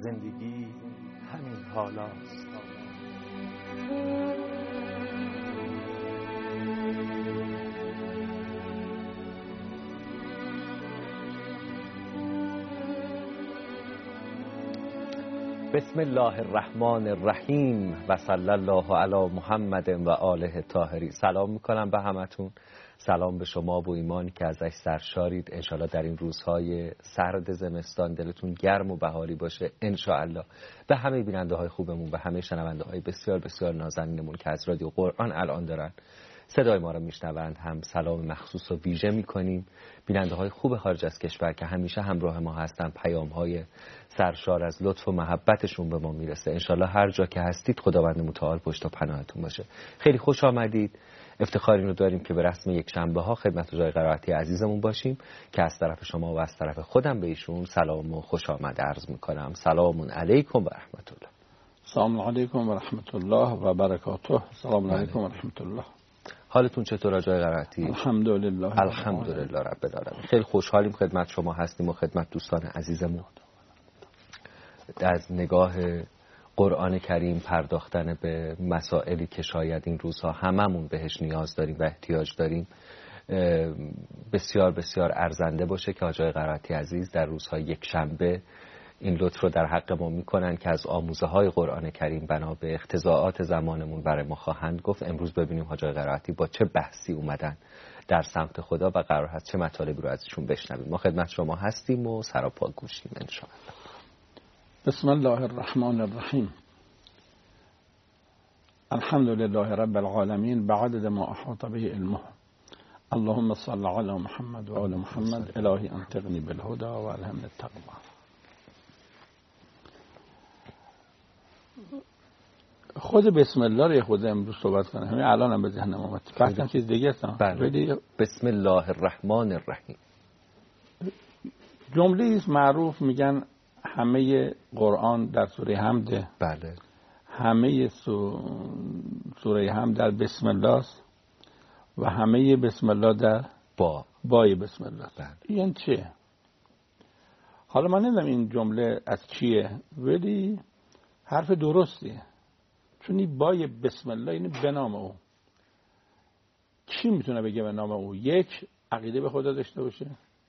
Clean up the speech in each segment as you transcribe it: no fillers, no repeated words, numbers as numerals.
زندگی همین حالاست. بسم الله الرحمن الرحیم و صلی الله علی محمد و آله الطاهرین. سلام میکنم به همتون. سلام به شما و ایمانی که ازش سرشارید. انشالله در این روزهای سرد زمستان دلتون گرم و بهاری باشه انشاءالله. به همه بیننده های خوبمون، به همه شنونده های بسیار بسیار نازنینمون که از رادیو قرآن الان دارن صدای ما رو میشنوند هم سلام مخصوص و ویژه میکنیم. بیننده های خوب خارج از کشور که همیشه همراه ما هستن، پیام های سرشار از لطف و محبتشون به ما میرسه. انشالله هر جا که هستید خداوند متعال پشت و پناهتون باشه. خیلی خوش آمدید. افتخار این رو داریم که به رسم یک شنبه ها خدمت جای قرائتی عزیزمون باشیم که از طرف شما و از طرف خودم به ایشون سلام و خوش آمد عرض میکنم. سلام علیکم و رحمت الله. سلام علیکم و رحمت الله و برکاته. سلام علیکم و رحمت الله. حالتون چطور جای قرائتی؟ الحمدلله الحمدلله رب العالمین. خیلی خوشحالیم خدمت شما هستیم و خدمت دوستان عزیزمون. از نگاه قرآن کریم پرداختن به مسائلی که شاید این روزها هممون بهش نیاز داریم و احتیاج داریم بسیار بسیار ارزنده باشه که آقای قرائتی عزیز در روزهای یک شنبه این لطف رو در حق ما میکنن که از آموزه های قرآن کریم بنا به اقتضاعات زمانمون برای ما خواهند گفت. امروز ببینیم حاج قرائتی با چه بحثی اومدن در سمت خدا و قرار هست چه مطالبی رو ازشون بشنویم. ما خدمت شما هستیم و سراپا گوشیم انشاءالله. بسم الله الرحمن الرحیم. الحمد لله رب العالمین بعدد ما احاط به علمه. اللهم صل علی محمد و آل محمد. الهی انطقنی بالهدى و الهمنی التقوی. خود بسم الله رو خود امروز صحبت کنم. همین الانم به ذهنم اومد. بعدم چیز دیگه است. بسم الله الرحمن الرحیم. جمله است معروف، میگن همه قرآن در سوره حمد. بله. همه سوره حمد در بسم الله است و همه بسم الله در بای بسم الله است. بله. این چه؟ حالا من نمیدونم این جمله از چیه، ولی حرف درستیه. چون این بای بسم الله یعنی به نام او. چی میتونه بگه به نام او؟ یک، عقیده به خدا داشته باشه،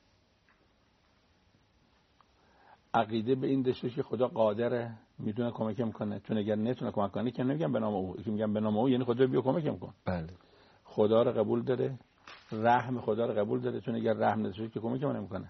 عقیده به این داشته باشه خدا قادره، میتونه کمکم کنه. چون اگر نتونه کمک کنه که نمیگم به نام او، که میگم به نام او یعنی خدا بیا کمکم کن. بله. خدا رو قبول داره، رحم خدا رو قبول داره، چون اگر رحم نداشته که کمکم نمیکنه.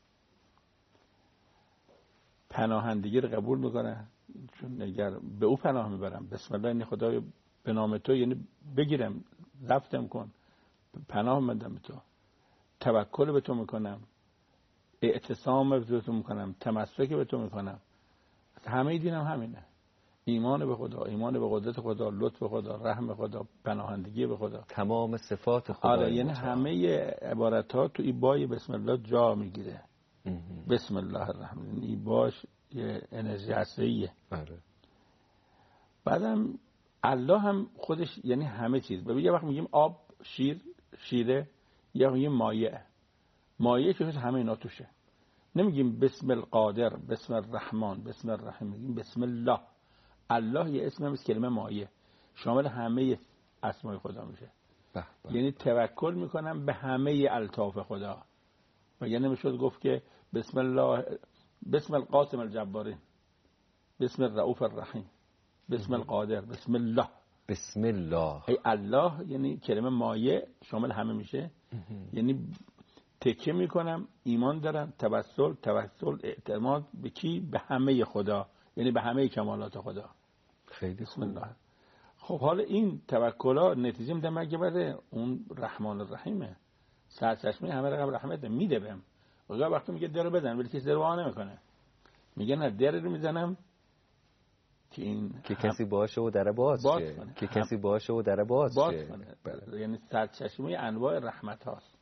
پناهندگی رو قبول میکنه، چون اگر به او پناه میبرم بسم الله یعنی خدا به نام تو یعنی بگیرم ضبطم کن، پناه میدم به تو، توکل به تو میکنم، اعتصام به تو میکنم، تمسک به تو میکنم. همه دینم همینه. ایمان به خدا، ایمان به قدرت خدا، لطف خدا، رحم خدا، پناهندگی به خدا، تمام صفات خدا. آره، یعنی همه عبارتات تو این بای بسم الله جا میگیره. بسم الله الرحمن، این باش یه انرژی هسته‌ایه. آره. بعدم الله هم خودش یعنی همه چیز. ببین یه وقت میگیم آب، شیره، یا میگیم مایه که همه اینا توشه. نمیگیم بسم القادر، بسم الرحمن، بسم الرحیم، میگیم بسم الله. الله یه اسم هست، کلمه مایه شامل همه اسمای خدا میشه. یعنی توکل میکنم به همه الطاف خدا. مگه نمیشد گفت که بسم الله، بسم القاسم الجبارین، بسم الرؤوف الرحیم، بسم القادر، بسم الله. بسم الله. ای الله یعنی کلمه مایه شامل همه میشه. یعنی تکیه میکنم، ایمان دارم، توسل اعتماد به کی؟ به همه خدا، یعنی به همه کمالات خدا. خیلی بسم الله. خب حالا این توکلا نتیجه میده مگه بده اون رحمان الرحیمه، سرچشمه همه رقم رحمت میده بهم. خدا وقتی میگه در رو بزن ولی کسی در رو نمیکنه، میگه نه در رو میزنم که این که کسی باشه و در باز شه، که کسی باشه و در باز شه. یعنی سرچشمه انواع رحمت هاست.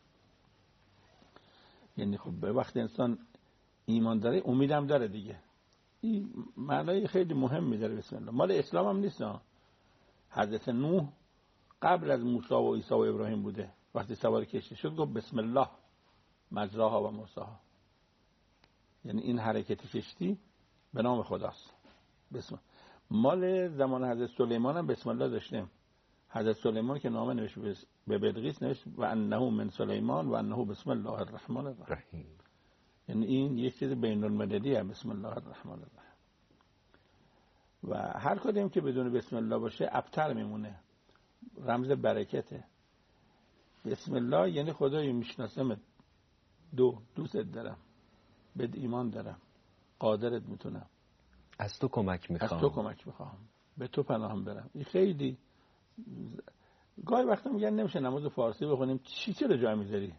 یعنی خب به وقت انسان ایمان داره امیدم داره دیگه. این معنای خیلی مهمی داره بسم الله. مال اسلام هم نیست. حضرت نوح قبل از موسی و عیسی و ابراهیم بوده. وقتی سوار کشتی شد گفت بسم الله مجراها و مرساها. یعنی این حرکت کشتی به نام خداست. بسم مال زمان حضرت سلیمان هم بسم الله داشتیم. حضرت سلیمان که نامه نوشت به بلقیس نوشت و انه من سلیمان و انه بسم الله الرحمن الرحیم. یعنی این یک چیز بین المللی است، بسم الله الرحمن الرحیم. و هر کدوم که بدون بسم الله باشه ابتر میمونه، رمز برکته. بسم الله یعنی خدای میشناسم، دوست دارم، بد ایمان دارم، قادرت میتونم، از تو کمک میخوام، به تو پناهم برم. این خیلی گاهی وقتا میگن نمیشه نماز فارسی بخونیم. چرا جا میذاری؟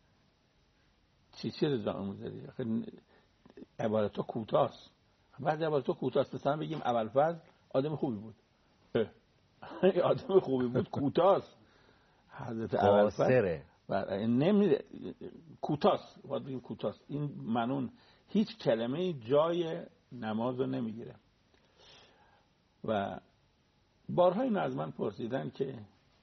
چرا جا میذاری؟ عبارت ها کوتاست. بعد عبارت ها کوتاست. مثلا بگیم ابوالفضل آدم خوبی بود. آدم خوبی بود کوتاست. حضرت ابوالفضل نمیده کوتاست. باید بگیم کوتاست. این منون هیچ کلمه جای نماز رو نمیگیره. و بارها این از من پرسیدن که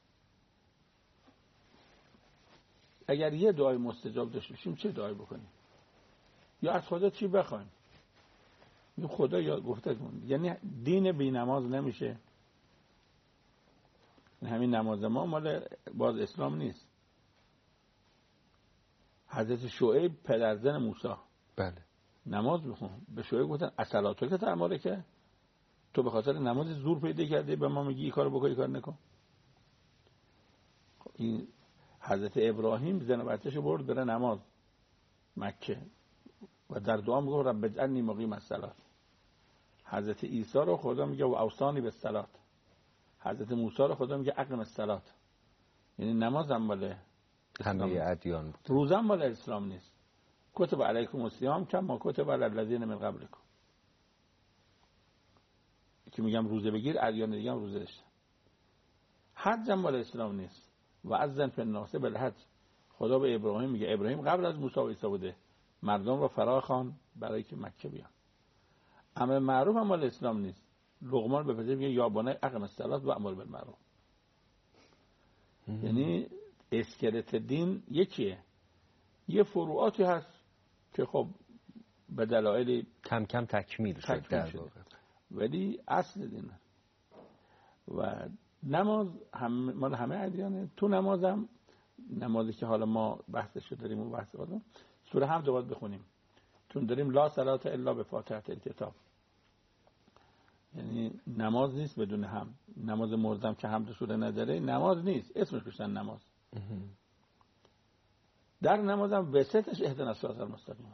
اگر یه دعای مستجاب داشته باشیم چه دعایی بکنیم یا از خدا چی بخوایم؟ این خدا یا گفته کن. یعنی دین بی نماز نمیشه. همین نماز ما مال باز اسلام نیست. حضرت شعیب پدرزن موسی بله نماز بخون. به شعیب گفتن اصلاتو که تعماله که تو به خاطر نماز زور پیدا کردی به ما میگی این کارو بکن این کار نکن. این حضرت ابراهیم زن بچه‌شو برد بره نماز مکه و در دعا میگه رب اجعلنی مقیم الصلاة. حضرت عیسی رو خدا میگه و اوصانی بالصلاة. حضرت موسی رو خدا میگه اقم الصلاة. یعنی نماز هم مال همه ادیان بود. روزه هم مال اسلام نیست. کتب علیکم الصیام کما کتب علی الذین من قبلکم. که میگم روزه بگیر، ادیان دیگه هم روزه داشتن. حج هم مال اسلام نیست. و اذن فی الناس بالحج. خدا به ابراهیم میگه ابراهیم قبل از موسی و عیسی بوده، مردم رو فراخوان برای که مکه بیان. امر معروف هم مال اسلام نیست. لقمان به پدر میگه یا بنی اقم الصلاة و امر بالمعروف. یعنی اسکلت دین یکیه. یه فروعاتی هست که خب به دلایل کم کم تکمیل شد. ولی اصل دینه. و نماز مال همه ادیانه. تو نمازم نمازی که حالا ما بحثش داریم و بحث داریم سوره حمد باید بخونیم. چون داریم لا صلاة الا بفاتحه الکتاب. یعنی نماز نیست بدون حمد. نماز مرزم که حمد سوره نداره نماز نیست، اسمش گذاشتن نماز. در نمازم وسطش اهدنا الصراط المستقیم.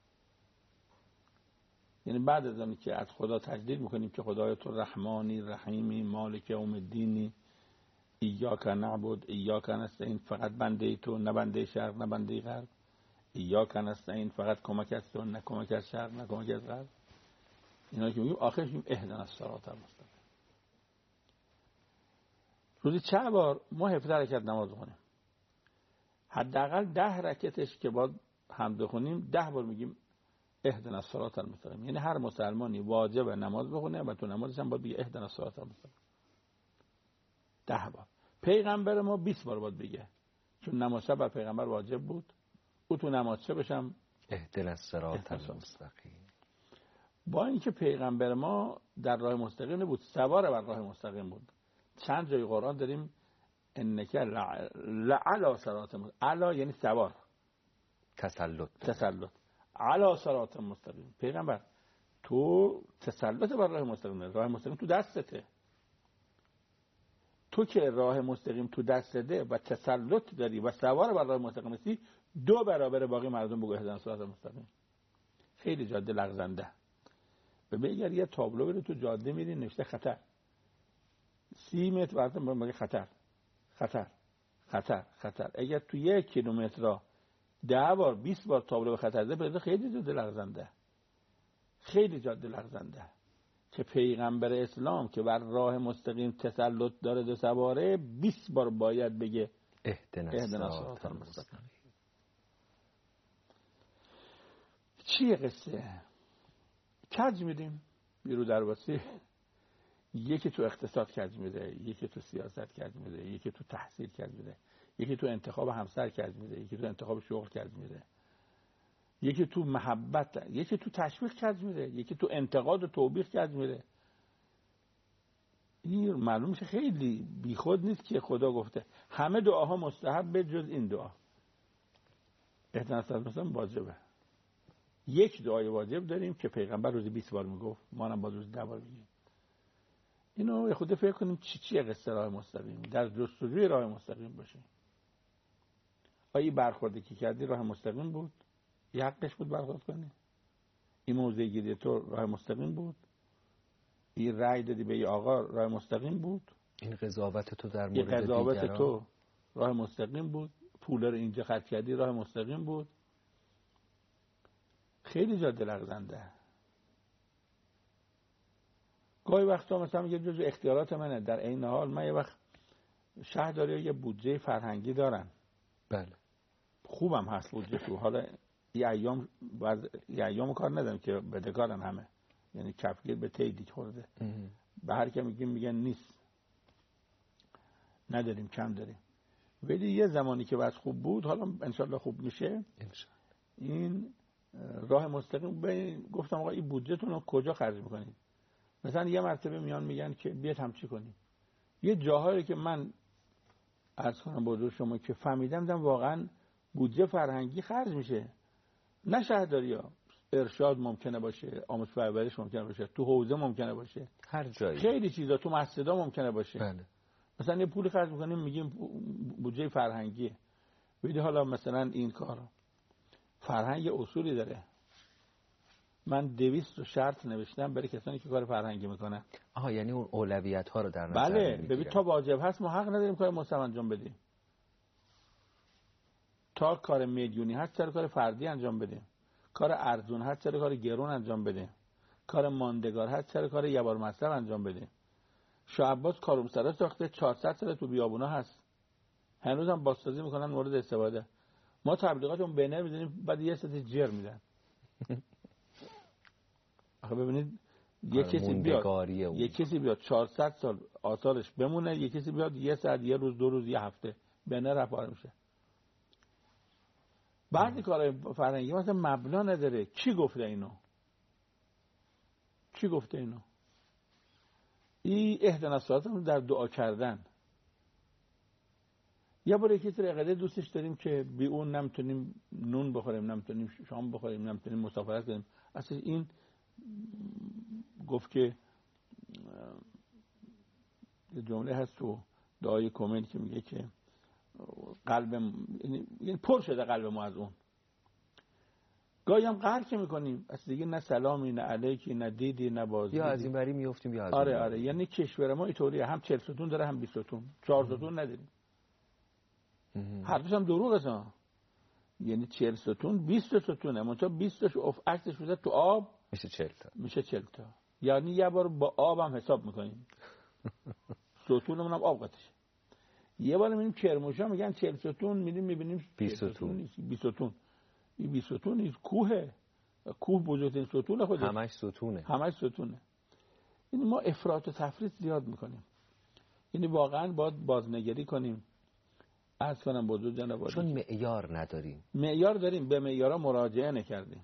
یعنی بعد از اون که از خدا تجلیل میکنیم که خدای تو رحمانی رحیمی مالک یوم الدینی ایاک نعبد ایاک نستعین، فقط بنده تو نه بنده شرق نه بنده غرب، ایاک نستعین فقط کمک از تو نه کمک از شرق نه کمک از غرب. اینا که میگیم آخرش میگیم اهدنا الصراط المستقیم. روزی چند بار ما 17 رکعت نماز بخونیم؟ حداقل 10 رکعتش که باید حمد بخونیم 10 بار میگیم اهدنا الصراط المستقیم. یعنی هر مسلمانی واجب نماز بخونه و تو نمازش هم باید بگه اهدنا الصراط المستقیم 10 بار. پیغمبر ما 20 بار باید بگه، چون نماز شب بر پیغمبر واجب بود. او تو نماز شبش هم اهدنا الصراط المستقیم. با اینکه پیغمبر ما در راه مستقیم نبود، سوار بر راه مستقیم بود. چند جای قرآن داریم انک لعلی صراط مستقیم. علا یعنی سوار، تسلط. علی صراط مستقیم. پیغمبر تو تسلط بر راه مستقیم. راه مستقیم تو دستته. تو که راه مستقیم تو دستته و تسلط داری و سوار بر راه مستقیم هستی 2 برابر باقی مردم بگو اهدنا الصراط المستقیم. خیلی جاده لغزنده. ببین اگر یه تابلو بره تو جاده میری نوشته خطر 30 متر براتون میگه خطر خطر خطر خطر. اگر تو 1 کیلومتر را 10 بار 20 بار تابلو به خطر ده بده خیلی جاده لغزنده. خیلی جاده لغزنده که پیغمبر اسلام که بر راه مستقیم تسلط داره 2 سواره 20 بار باید بگه اهدنا الصراط المستقیم. چیه قصه؟ کج میدیم بیرو درواسی. یکی تو اقتصاد کج میده، یکی تو سیاست کج میده، یکی تو تحصیل کج میده، یکی تو انتخاب همسر کج میده، یکی تو انتخاب شغل کج میده. یکی تو محبت، یکی تو تشویق کج میره، یکی تو انتقاد و توبیخ کج میره. این معلوم میشه خیلی بیخود نیست که خدا گفته همه دعاها مستحب به جز این دعا. اهدنا الصراط واجبه. یک دعای واجب داریم که پیغمبر روزی 20 بار میگفت، ما هم باز روزی 10 بار میگیم. اینو یه خود فکر کنیم چیه قصه راه مستقیم، در جستجوی راه مستقیم باشیم. آیا برخوردی که کردی راه مستقیم بود؟ یه حقش بود برخورد کنی؟ این موضع گیری تو راه مستقیم بود؟ این رأی دادی به یه آقا راه مستقیم بود؟ این قضاوت تو در مورد این قضاوت دیگران تو راه مستقیم بود؟ پول رو اینجا خرج کردی راه مستقیم بود؟ خیلی جا دلغزنده. گاهی وقتا مثلا یه جزء اختیارات منه، در این حال من یه وقت شهرداری یه بودجه فرهنگی دارن. بله. خوبم هست بودجه تو. حالا یه ایام کار ندارم که بدهکارن همه، یعنی کفگیر به تیدی خورده. به هر که میگن نیست، نداریم، کم داریم. ولی یه زمانی که وضع خوب بود، حالا انشالله خوب میشه، این راه مستقیم گفتم آقا این بودجهتون رو کجا خرج میکنید؟ مثلا یه مرتبه میان میگن که بیاد همچی کنیم. یه جاهایی که من عرض کنم با شما که فهمیدم واقعا بودجه فرهنگی خرج میشه، نه شهرداری ها، ارشاد ممکنه باشه، آموزش و پرورش ممکنه باشه، تو حوزه ممکنه باشه، هر جایی خیلی چیزا، تو مسجدها ممکنه باشه. بله. مثلا یه پول خرج میکنیم میگیم بودجه فرهنگیه. ببین حالا مثلا این کار فرهنگ اصولی داره. من 200 شرط نوشتم برای کسانی که کار فرهنگی میکنن. یعنی اون اولویت ها رو در نظر بله. میگیره. ببین تا واجب هست ما حق نداریم کار مستحب انجام بدیم. تا کار میلیونی هست چرا کار فردی انجام بدیم؟ کار ارزون هست چرا کار گرون انجام بدیم؟ کار ماندگار هست چرا کار یه بار مصرف انجام بدیم؟ شاه عباس کاروانسرا ساخته، 400 سال تو بیابونا هست، هنوز هم بازسازی میکنن مورد استفاده. ما تبلیغاتمون بنر میزنیم بعد یه سطح جر میدن. آخه ببینید یه کسی بیاد 400 سال آثارش بمونه، یه کسی بیاد یه ساعت، یه روز، 2 روز، یه هفته بنر رفاره میشه. بعضی کارهای فرهنگی مثلا مبنا نداره. کی گفته اینو؟ این اهدنا الصراط در دعا کردن. یه بار کسی رقیده دوستش داریم که بی اون نمیتونیم نون بخوریم، نمیتونیم شام بخوریم، نمیتونیم مسافرت کنیم. اصلا این گفت که یه جمله هست تو دعای کومن که میگه که قلب یعنی پر شده قلب ما از اون. گاهی هم قهر که میکنیم اصلا دیگه نه سلامی، نه علیکی، نه دیدی، نه بازدیدی، یا از این بری میافتیم یا از اون. آره آره یعنی کشور ما اینطوریه، هم 40 ستون داره هم 20 ستون، 4 ستون نداریم. هر دوش هم دروغ است. یعنی 40 ستون 20 ستونه، منتها 20 تاش عکسش بذار تو آب میشه 40 تا. یعنی یه بار با آب هم حساب میکنیم. ستونمون هم آب قطشه. یه بار میبینیم کرمانشاه میگن 40 ستون، میبینیم 20 ستون نیست. 20 ستون. این 20 ستون نیست، کوه بزرگترین ستون خودش. همش ستونه. یعنی ما افراط و تفریط زیاد میکنیم. یعنی واقعا باید بازنگری کنیم. عرض کنم بزرگ جناب، چون معیار نداریم. معیار داریم، به معیارها مراجعه نکردیم.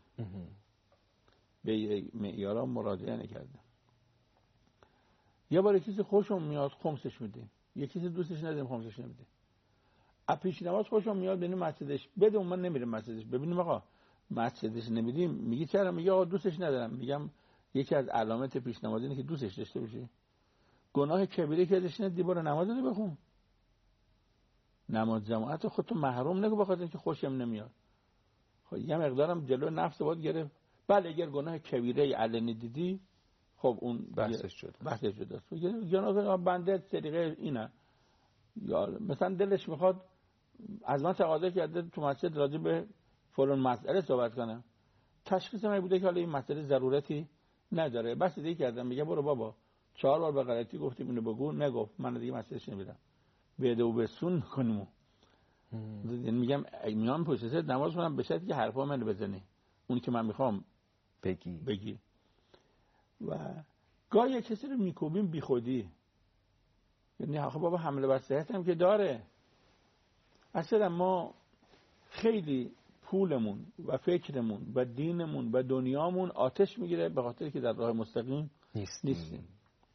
یه بار کسی خوشم میاد خمسش میدیم، یه کسی دوستش نداریم خمسش نمیدیم. پیش نماز خوشم میاد ببینیم مسجدش بده، من نمیرم مسجدش. ببینیم آقا مسجدش نمیدیم، میگی چرا؟ میگه آقا دوستش ندارم. میگم یکی از علامت پیش نماز اینه که دوستش داشته باشی. گناه کبیره که ازش ندی، برو نماز رو بخون. نماز جماعت خودتو محروم نکن بخاطر اینکه خوشم نمیاد. خب یه مقدارم جلو نفس باید گرفت. بله اگر گناه کبیره علنی دیدی، خب اون بحثش جداست. جناب بنده طریقه اینه، یا مثلا دلش میخواد از من تقاضا کرده تو مسجد راجع به فلان مسئله صحبت کنم، تشخیص من بوده که حالا این مسئله ضرورتی نداره، بس دیگه کردم. میگه برو بابا 4 بار به غلطی گفتیم اینو بگو، نگفت، من دیگه مسئلهش نمیدم. بده و بسون میکنیم. میگم میام پشت سر نماز کنم به شرطی که حرفا منو بزنی، اون که من میخوام بگی. و گاهی کسی رو میکوبیم بی خودی. یعنی آخه بابا حمله بر صحت هم که داره. اصلا ما خیلی پولمون و فکرمون و دینمون و دنیامون آتش میگیره به خاطر که در راه مستقیم نیستیم.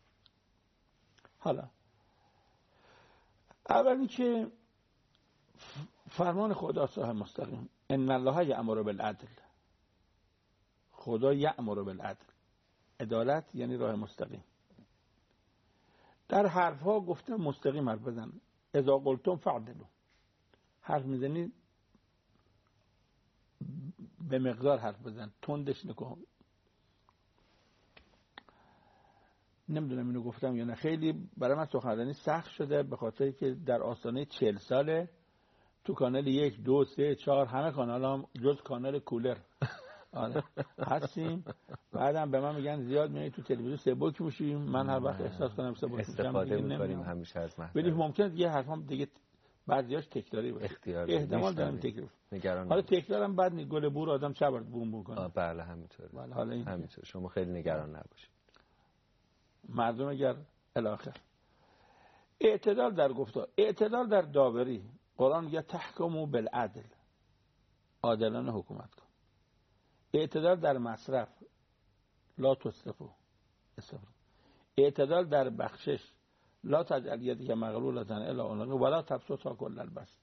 حالا اولی که فرمان خدا راه مستقیم، ان الله یأمر بالعدل، خدا یأمر بالعدل، عدالت یعنی راه مستقیم. در حرفها گفته مستقیم حرف بزن، اذا قلتم فعدلوا، حرف میزنی به مقدار حرف بزن، تندش نکن. نمیدونم اینو گفتم یا نه، خیلی برای من سخنرانی سخت شده به خاطر که در آستانه 40 ساله تو کانال 1 2 3 4 همه کانال هم جز کانال کولر آره هستیم. بعدم به من میگن زیاد میای تو تلویزیون سبک میشیم، من هر وقت احساس کنم سبک میشم استفاده میکنیم همیشه از محتوا، ولی ممکنه یه حرفام دیگه بعضیاش تکراری باشه، احتمال دارم تکرار. حالا تکرارم بعد گل بور آدم چه برد بوم بکنه. بله همینطوره. بله حالا همینطور، شما خیلی نگران نباشید. مردم اگر الاخر اعتدال در گفتار، اعتدال در داوری، قرآن میگه تحکموا بالعدل، عادلانه حکومت کن. اعتدال در مصرف، لا تسرفوا، اعتدال در بخشش، لا تجعل یدک مغلولة الی عنقک ولا تبسطها کل البسط.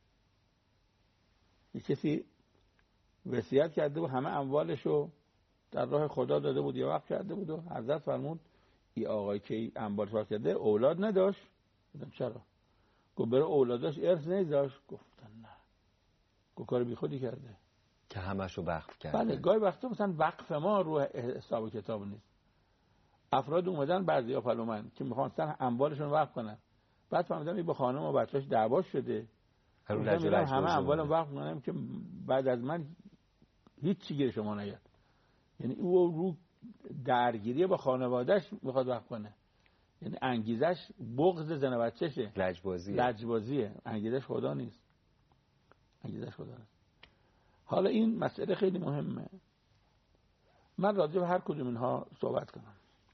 یک کسی وصیت کرده بود همه اموالشو در راه خدا داده بود، یه وقت کرده بود و حضرت فرمود این آقای که اموال صرف کرده اولاد نداشت. گفتم چرا؟ گفت برای اولاداش ارث نمیذاشت. گفتن نه، گفت کار بی خودی کرده که همشو وقف کرده. بله، گاهی وقتا مثلا وقف ما رو حساب و کتاب نیست. افراد اومدن بعضیا پلومن که میخواستن اموالشون وقف کنن، بعد فهمیدم این با خانم و بچه‌اش دعوا شده، همه اموالم وقف کنم که بعد از من هیچ چی گیر شما نیاد. یعنی او رو درگیری با خانواده‌اش میخواد وقف کنه، یعنی انگیزش بغض زن و بچه‌شه، لجبازیه، انگیزش خدا نیست، انگیزش خدا نیست. حالا این مسئله خیلی مهمه، من راجع به هر کدوم اینها صحبت کنم.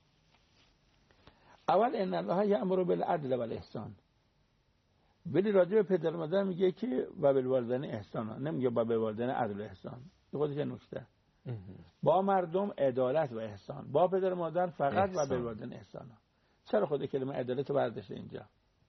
اول ان الله یأمر بالعدل و الاحسان، ولی راجع به پدر و مادر میگه که و بالوالدین احسان، نمیگه با بالوالدین عدل و احسان. این خودش نکته. با مردم عدالت و احسان، با پدر و مادر فقط و بالوالدین احسان. چرا خود کلمه عدالت رو برداشته اینجا؟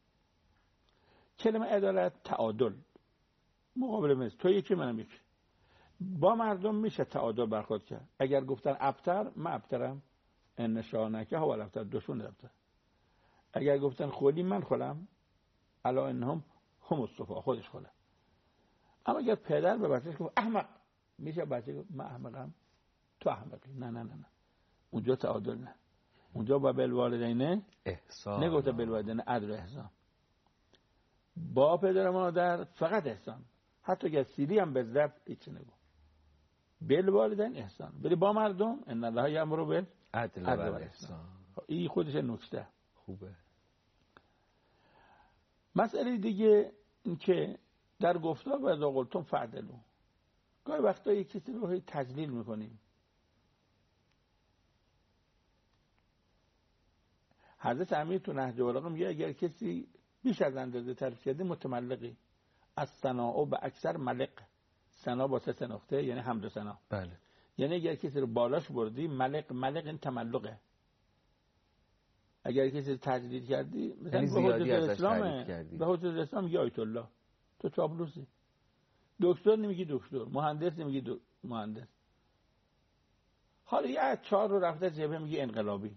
کلمه عدالت تعادل، مقابل مثل تو یکی منم یکی. با مردم میشه تعادل برخورد کرد. اگر گفتن ابتر من ابترم، ان شانکه هو الابتر، دوشون ابتر. اگر گفتن خلی من خلم، الا انهم هم الصفا، خودش خله. اما اگر پدر به بچه‌ش گفت احمق، میشه بچه گفت من احمقم تو احمقی. نه نه نه نه، اونجا تعادل نه، اونجا با بالوالدین احسان، نگفته بالوالدین عدل و احسان. با پدر و مادر فقط احسان، حتی اگر سیلی هم بزدب هیچ نگو، بالوالدین احسان. ولی با مردم ان الله یأمر بالعدل و احسان. این خودش نکته خوبه. مسئله دیگه این که در گفتار و اذا قلتم فعدلوا، گاهی وقتا یک کسی رو تجلیل میکنیم. حضرت امیر تو نهج البلاغه میگه اگر کسی بیش از اندازه تعریف کرده متملقی، از ثنا به اکثر ملق، ثنا با 3 نقطه یعنی حمد و ثنا. بله. یعنی اگر کسی رو بالاش بردی ملق، ملق این تملقه. اگر کسی تجلیل کردی مثلا به حجت الاسلام، به حجت الاسلام میگه آیت الله، تو چاپلوسی. دکتر نمیگی دکتر، مهندس نمیگی مهندس. حالا یه 4 رو رفته جبهه میگه انقلابی.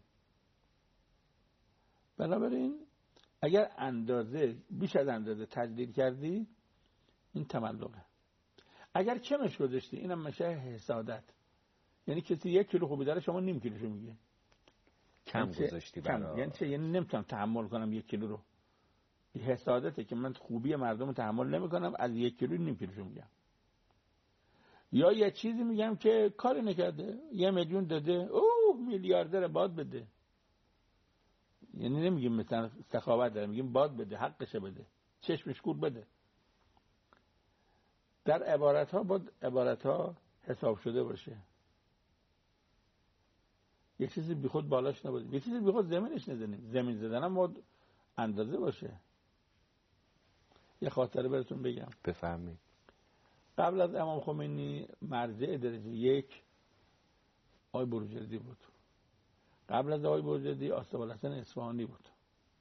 بنابراین اگر اندازه بیش از اندازه تجلیل کردی این تملقه. اگر کمش گذاشتی اینم میشه حسادت. یعنی کسی 1 کیلو خوبی داره شما نیم کیلوشو میگه. کم گذاشتی برای یعنی چه؟ یعنی نمیتونم تحمل کنم 1 کیلو رو. این حسادته که من خوبی مردم رو تحمل نمیکنم، از 1 کیلو نیم کیلوشو میگم. یا یه چیزی میگم که کاری نکرده، 1 میلیون داده، اوه میلیاردر باد بده. یعنی نمیگیم مثلا سخاوت داره، میگیم باد بده، حقشه بده، چشمش کور بده. در عبارت ها حساب شده باشه. یک چیزی بی خود بالاش نباشه، یک چیزی بی خود زمینش نزنیم. زمین زدن هم باید اندازه باشه. یه خاطره براتون بگم. بفرمایید. قبل از امام خمینی مرجع درجه 1 آقای بروجردی بود. قبل از آقای بروجردی آصف‌الحسن اصفهانی بود.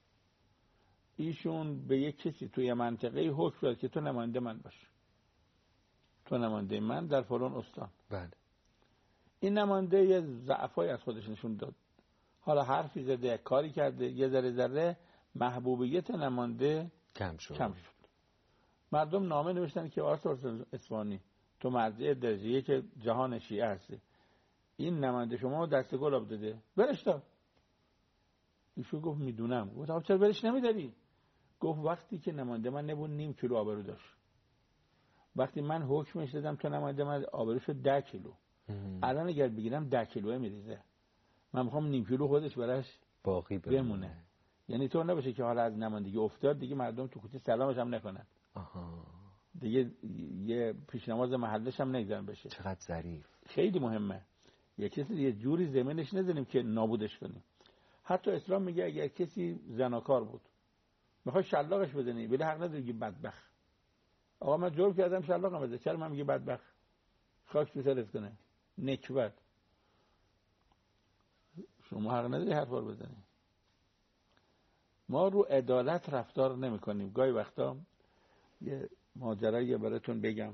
ایشون به یک کسی توی منطقه حکم داد که تو نماینده من باش، تو نماینده من در فلان استان. بله. این نماینده یه ضعفای از خودش نشون داد، حالا حرفی زده، کاری کرده، یه ذره محبوبیت نماینده کم شد. مردم نامه نوشتن که آصف‌الحسن اصفهانی تو مرجع درجه 1 جهان شیعه هستی، این نماینده شما دست گلاب داده، برش دار. ایشون گفت میدونم. گفت چرا برش نمیداری؟ گفت وقتی که نماینده من نبود 0.5 کیلو آبرو داشت، وقتی من حکمش دادم تو نماینده من آبرو شد 10 کیلو. الان اگر بگیرم 10 کیلو میریزه، من میخوام 0.5 کیلو خودش براش باقی بمونه. یعنی تو نباشه که حالا از نمایندگی افتاد دیگه مردم تو کوچه سلامش هم نکنن. دیگه یه پیشنماز محلش هم نگذارن بشه. چقدر ظریف. خیلی مهمه. یه جوری زمینش نذاریم که نابودش کنیم. حتی اسلام میگه اگر کسی زناکار بود میخوای شلاقش بزنی، ولی حق نداری بگی بدبخت. آقا من جرم کردم شلاقم بزنی، چرا من میگی بدبخت؟ خاک تو سرت کنه، نکبت. شما حق نداری حرفا رو بزنی. ما رو عدالت رفتار نمی کنیم. گاهی وقتا یه ماجرایی براتون بگم،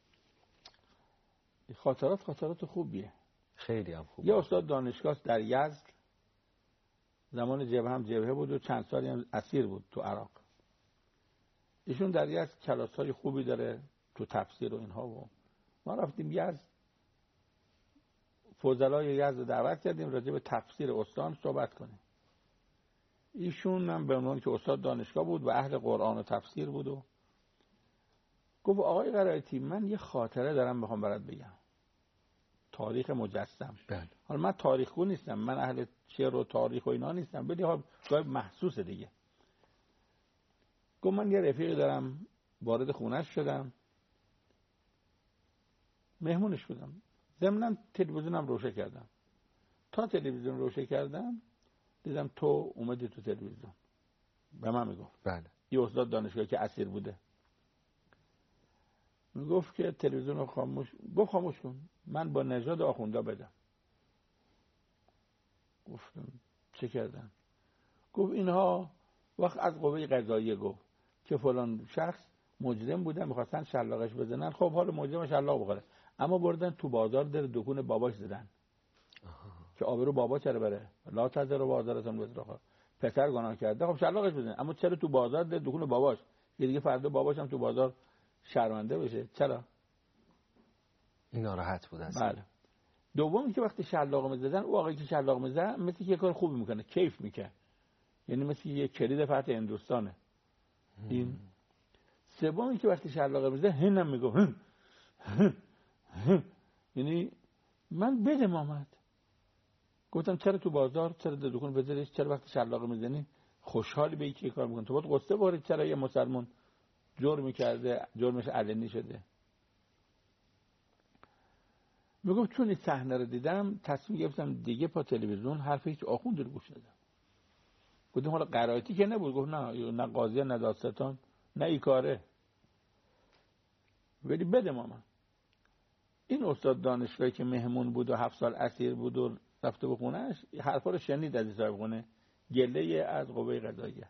خاطرات خوبیه، خیلی هم خوبه. یه استاد دانشگاه در یزد، زمان جبهه بود و چند سالی هم اسیر بود تو عراق. ایشون در یزد کلاس‌های خوبی داره تو تفسیر و اینها، و ما رفتیم یزد، فضلای یزد دعوت کردیم راجع به تفسیر استان صحبت کنیم. ایشون هم به عنوان که استاد دانشگاه بود و اهل قرآن و تفسیر بود و گفت آقای قرائتی من یه خاطره دارم میخوام برات بگم، تاریخ مجسم. بله. حالا من تاریخگو نیستم، من اهل شعر و تاریخ و اینا نیستم، ولی حالا گاهی محسوسه دیگه. گفت من یه رفیقی دارم، وارد خونه‌اش شدم، مهمونش بودم، ضمناً تلویزیونم روشن کردم. تا تلویزیون روشن کردم دیدم تو اومدی تو تلویزیون. به من میگفت بله. یه استاد دانشگاهی که اسیر بوده، میگفت که تلویزیون رو خاموش کن، من با نژاد آخوندا بدم. گفتم چه کردن؟ گفت اینها وقت از قوه قضاییه گفت که فلان شخص مجرم بوده، میخواستن شلاقش بزنن، خب حالا مجرم شلاق بخوره، اما بردن تو بازار در دکون باباش زدن. که آبرو بابا چرا بره؟ لا تذر بازارتون بذرخوا. پسر گناه کرده، خب شلاقش بزنن، اما چرا تو بازار در دکون باباش؟ یه دیگه فردا باباش هم تو بازار شرمنده بشه، چرا؟ این ناراحت بود از بله. دومی که وقتی شلاق می‌زدن، او آقایی که شلاق می‌زد مثل یه کار خوبی میکنه، کیف میکنه، یعنی مثل یه کلید فتح هندوستانه. این سومی که وقتی شلاق می‌زد هنم میگه یعنی من بدم آمد. گفتم چرا تو بازار، چرا در دکون بذاریش، چرا وقتی شلاق میزنی خوشحالی به اینکه کار میکنی؟ تو باید قصه بخوری چرا یه مسلمان جرمی کرده، جرمش علنی شده. میگفت چون این صحنه رو دیدم تصمیم گرفتم دیگه پا تلویزیون حرف هیچ آخوند رو گوش ندم. گفتم حالا قرائتی که نبود، گفت نه قاضی نه دادستان نه ای کاره، ولی بده ماما. این استاد دانشگاهی که مهمون بود و 7 سال اسیر بود و رفته به خونه‌اش، حرفا رو شنید از صاحب خونه، گله از قوه قضاییه.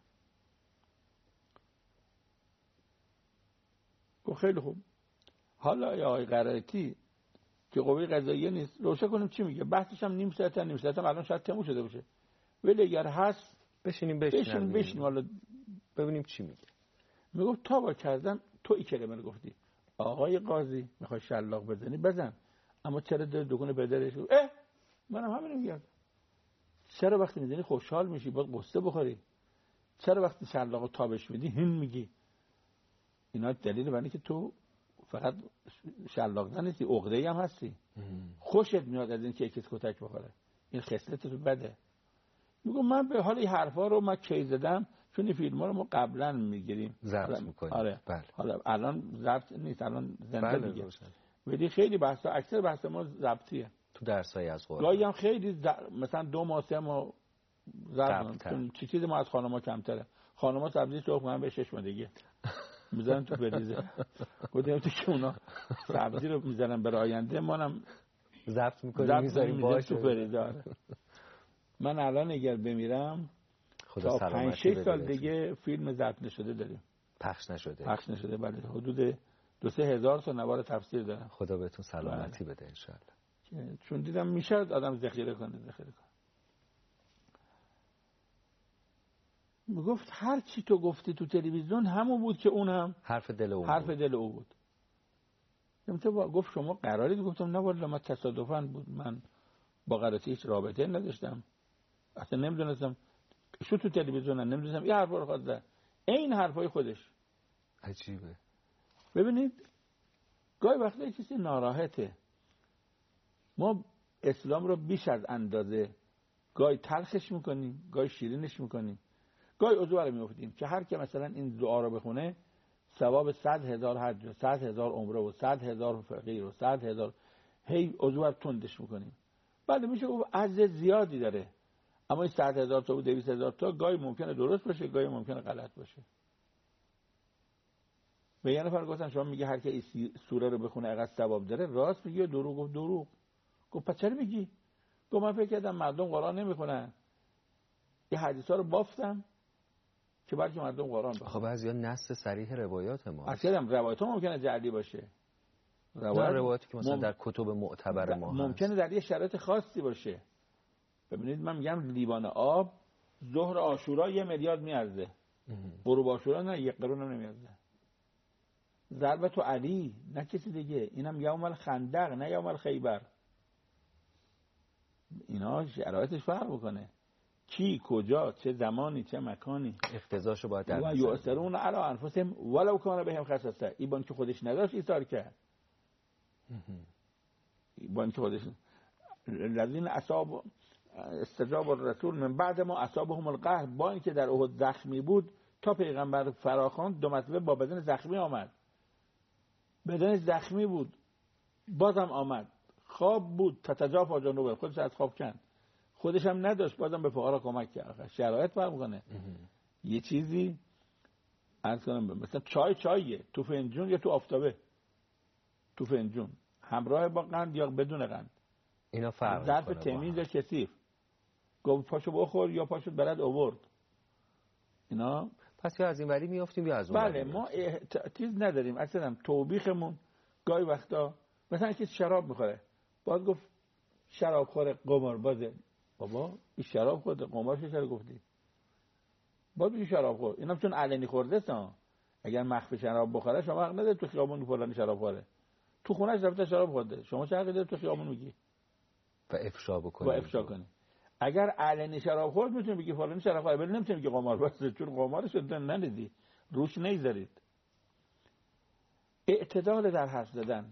گفت خیلی خوب، حالا یا آقای قرائتی که قوه قضاییه نیست روشن کنیم چی میگه، بحثش هم نیم ساعت هم الان شاید تموم شده باشه، ولی اگر هست بشینیم حالا ببینیم چی میگه. میگفت تا با کردن تو این کلمه رو گفتی، آقای قاضی میخوای شلاق بزنی بزن، اما چرا در دکون پدرش؟ منم همین میگم، چرا وقتی میزنی خوشحال میشی باید قصه بخوری، چرا وقتی شلاقو تابش میدی هین میگی؟ اینا دلیل برای که تو فقط شلاق زن نیستی، عقده‌ای هم هستی. خوشت میاد از این که کسی کتک بخوره، این خصلت تو بده. میگم من به حال این حرفا رو من کی زدم، چون این فیلم‌ها رو ما قبلا میگیریم ضبط میکنیم. آره. بله. حالا الان ضبط نیست، الان زنده بله میگه، ولی خیلی بحثا، اکثر بحث ما ضبطیه. تو درسای از قرآن گاهی هم خیلی مثلا 2 ماه 3 ماه ضبط، چون چیزی ما از خانم‌ها کمتره. خانم‌ها سبزی سرخ من به 6 ماه دیگه میذارن تو فریزر. گفتم که اونا سبزی رو میذارن برای آینده، مانم ضبط میکنیم میذاریم باشه تو فریزر. من الان اگر بمیرم خدا سلامتی بده 5-6 سال دیگه فیلم ضبط نشده داریم، پخش نشده. بله. حدود 2-3 هزار تا نوار تفسیر دارم. خدا بهتون سلامتی بده ان شاء الله. چون دیدم میشه آدم ذخیره کنه. میگفت هر چی تو گفتی تو تلویزیون همون بود که اون هم حرف دل او بود. گفت شما قرارید؟ گفتم نه والله ما تصادفاً بود، من با قراتی هیچ رابطه نداشتم، اصلا نمیدونستم شو تو تلویزیون، نمیدونستم این حرفا رو خواست. این حرفای خودش عجیبه. ببینید گاهی وقتا کسی ناراحته، ما اسلام رو بیش از اندازه گاهی تلخش میکنیم، گاهی شیرینش میکنیم، گاهی عضو رو میافتیم که هر که مثلا این دعا رو بخونه ثواب 100,000 حج و 100,000 عمره و 100,000 فقیر و 100,000 هی عضو رو تندش میکنیم. بعد میشه گفت عجز زیادی داره، اما این 100,000 تا و 200,000 تا گاهی ممکنه درست باشه، گاهی ممکنه غلط باشه. به یه نفر گفتن شما میگه هر که این سوره رو بخونه اینقدر ثواب داره، راست میگی یا دروغ؟ گفت دروغ. گفت پس چرا میگی؟ گفت من فکر کردم مردم قرآن نمیخونن، این حدیثا رو بافتم که بلکه مردم قرآن بخونن. خب بعضیا نص صریح روایات ما اصلا روایات ها ممکنه جعلی باشه، روایاتی که مثلا در کتب معتبر ما ممکنه در یه شرایط خاصی باشه. ببینید من میگم لیوان آب ظهر عاشورا 1 میلیارد میارزه، غروب عاشورا نه 1 قرون هم نمیارزه. ضربت علی نه کسی دیگه، اینم یوم الخندق نه یوم الخیبر. اینا شرایطش فرق بکنه، کی کجا چه زمانی چه مکانی اقتضاشو باید در نظر یؤثرون علی انفسهم ولو کان بهم خصاصه. این که خودش نداشت ایثار کرد. این که خودش الذین اصاب استجاب الرسول من بعد ما اصابهم القهر، با اینکه در احد زخمی بود تا پیغمبر فراخواند 2 مرتبه با بدن زخمی آمد، بدنش زخمی بود بازم آمد، خواب بود تتجافا جنوبه خودش از خواب کند، خودش هم نداشت بازم به فقرا کمک کرد. شرایط فرق میکنه. یه چیزی عرض کنم مثلا چاییه تو فنجون یا تو آفتابه، تو فنجون همراه با قند یا بدون قند، اینا فرق میکنه. ظرف تمیز یا کثیف، گفت پاشو بخور یا پاشو برد آورد. اینا پس یا از این وری میافتیم یا از اون بله. ما چیز نداریم اصلا. توبیخمون گاهی وقتا مثلا کسی شراب میخوره باید گفت شراب خوره قمار بازه. بابا این شراب خورده قمارش چرا گفتی؟ باید بگی شراب خور. اینم چون علنی خورده است. اگر مخفی شراب بخوره شما حق نداره تو خیابون فلانی شراب خوره، تو خونه‌اش رفته شراب خورده، شما چه حقی داری تو خیابون میگی و افشا کنی؟ اگر علنی شراب خورد میتونی بگی فلانی شراب خورده، ولی نمیتونی بگی قمار بازه، چون قمارش ندیدی روش نمیذارید. اعتدال در حرف زدن.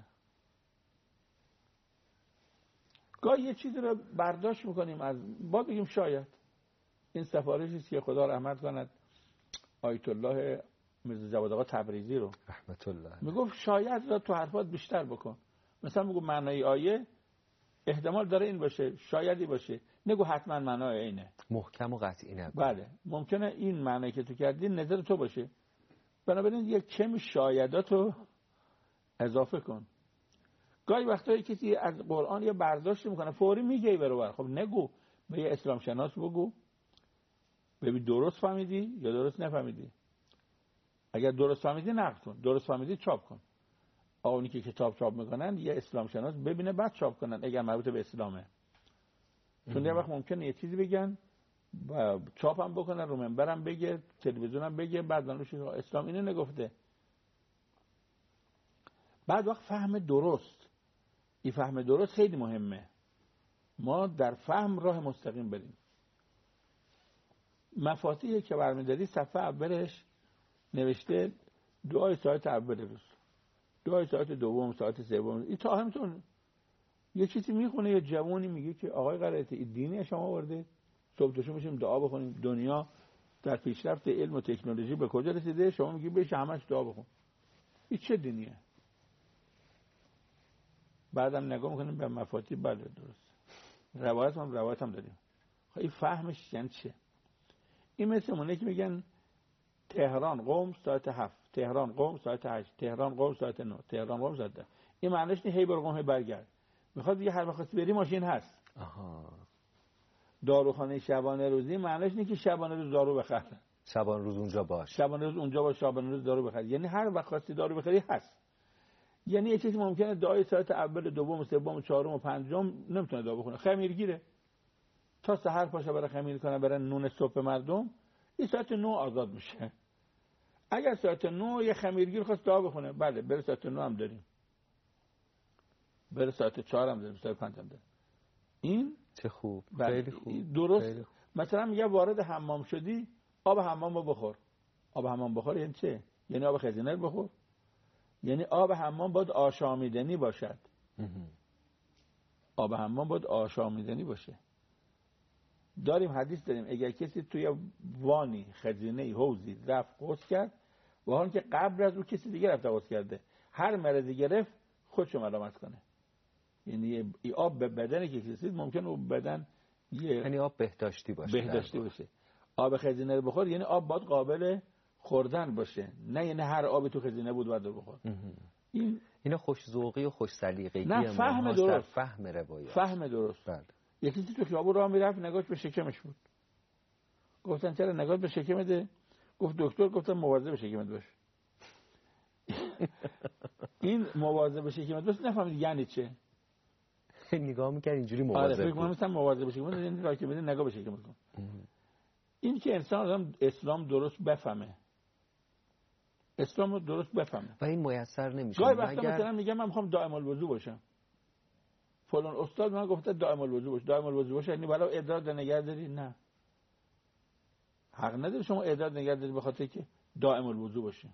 گاهی یه چیزی رو برداشت میکنیم از با بگیم شاید این سفارشی است که خدا رحمت کند آیت الله میرزا جواد آقا تبریزی رو رحمت الله میگفت شاید را تو حرفات بیشتر بکن. مثلا میگو معنای آیه احتمال داره این باشه، شایدی باشه، نگو حتما معنای اینه، محکم و قطعی نگو. بله ممکنه این معنی که تو کردی نظر تو باشه، بنابراین یک کمی شایداتو اضافه کن. گاهی وقتایی کسی از قرآن یه برداشت میکنه فوری میگه برو، خب نگو، به یه اسلام شناس بگو ببین درست فهمیدی یا درست نفهمیدی. اگر درست فهمیدی نقد کن، درست فهمیدی چاپ کن. اونی که کتاب چاپ میکنن یه اسلام شناس ببینه بعد چاپ کنن اگر مربوط به اسلامه. چون یه وقت ممکنه یه چیزی بگن و چاپ هم بکنن، رو منبرم بگه، تلویزیون هم بگه، بعد منوش اسلام اینو نگفته. بعد وقت فهم درست، این فهم درست خیلی مهمه. ما در فهم راه مستقیم بریم. مفاتیحی که برمی‌داری صفحه اولش نوشته دعای ساعت اول روز، دعای ساعت دوم، ساعت سوم. این تا همتون یه چیزی میخونه یه جوانی میگه که آقای قرائتی این دینی شما آورده، صبح تا شب میشیم دعا بخونیم، دنیا در پیشرفت علم و تکنولوژی به کجا رسیده، شما میگی بهش همش دعا بخون. این چه دینیه؟ بعدم نگاه میکنیم به مفاتیح، بله درست، روایت هم داریم. خب این فهمش یعنی چه؟ این مثل اونه که میگن تهران قم ساعت 7، تهران قم ساعت 8، تهران قم ساعت 9، تهران قم ساعت 10. این معنیش نیست هی برو قم هی برگرد. میخواد دیگه هر وقت بری ماشین هست. داروخانه شبانه روزی معنیش نیست که شبانه روز دارو بخر. شبانه روز اونجا باش. شبانه روز اونجا باش، شبانه روز دارو بخر. یعنی هر وقت خواستی دارو بخری هست. یعنی یه چیزی ممکنه دعای ساعت اول، دوم، سوم، چهارم و پنجم نمیتونه دعا بخونه. خمیرگیره. تا سحر پاشه برای خمیر کنه برای نون صبح مردم، این ساعت 9 آزاد میشه. اگر ساعت 9 یه خمیرگیر خواست دعا بخونه، بله بره ساعت 9 هم داریم. بره ساعت 4 هم داریم، ساعت 5 هم داریم. این چه خوب. خیلی خوب. درست. خیلی خوب. مثلا میگه وارد حمام شدی، آب حمام رو بخور. آب حمام بخور یعنی چه؟ یعنی آب خزینه رو بخور. یعنی آب حمام باید آشامیدنی باشد. آب حمام باید آشامیدنی باشه. داریم حدیث داریم اگر کسی توی وانی، خزینه، حوضی رفت غسل کرد و حالا که قبل از او کسی دیگه رفت غسل کرده، هر مرضی گرفت خودشو ملامت کنه. یعنی این آب به بدن که کسید ممکن اون بدن یعنی آب بهداشتی باشه. آب خزینه رو بخور یعنی آب باید قابل خوردن باشه، نه یعنی هر آبی تو خزینه بود باید بخور. اینا خوش ذوقی و خوش سلیقگی نه فهم درست. فهم روایات. فهم درست. بله. یکی تو خیابون راه میرفت نگاهش به شکمش بود. گفتن چرا نگاهت به شکمته؟ گفت دکتر. گفتم مواظب به شکمت باش. این مواظب به شکمت باش نفهمید یعنی چه؟ نگاه می‌کرد اینجوری مواظب. آره فکر کنم مواظب به شکمت یعنی راه که بده نگاه به شکمت کن. این که انسان اسلام درست بفهمه. اسلام رو درست بفهمه. و این میسر نمیشه. گاهی وقتا مثلا میگم من میخوام دائم الوضو باشم. فلان استاد من گفته دائم الوضو باش. دائم الوضو باش یعنی بالا ادرار نگه داری؟ نه. حق نداری شما ادرار نگه داری به خاطر که دائم الوضو باشه.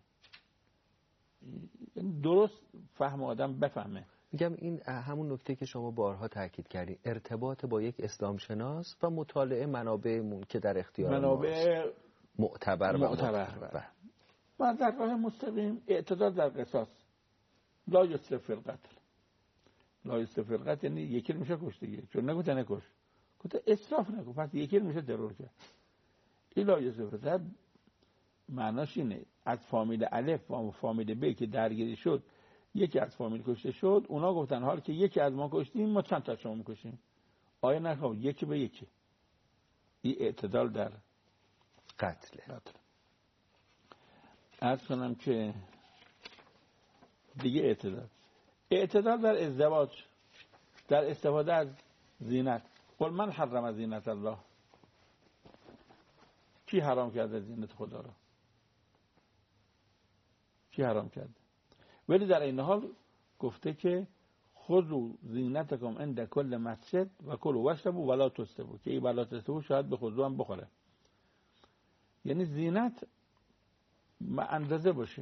یعنی درست فهم آدم بفهمه. میگم این همون نکته که شما بارها تاکید کردید، ارتباط با یک اسلام شناس و مطالعه منابعمون که در اختیار منابع معتبر. و در راه مستقیم اعتدال در قصاص. لا یسرف فی القتل. لا یسرف فی القتل یعنی یکی رو میشه کشت دیگه، چون نگفته نکش، گفته اسراف نکن، پس یکی رو میشه ترور کرد. این لا یسرف فی القتل معناش اینه از فامیل الف و فامیل ب که درگیری شد، یکی از فامیل کشته شد، اونا گفتن حال که یکی از ما کشتیم ما چند تا شما میکشیم. آیا نخواه یکی به یکی. این اعتدال در قتل. عرض کنم که دیگه اعتدال در ازدواج، در استفاده از زینت. قل من حرم از زینت الله. کی حرام کرده زینت خدا را؟ کی حرام کرده؟ ولی در این حال گفته که خذوا زینتکم عند کل مسجد و کلوا واشربوا ولا تسرفوا، که این ولا تسرفوا شاید به خودرو هم بخوره. یعنی زینت اندازه باشه.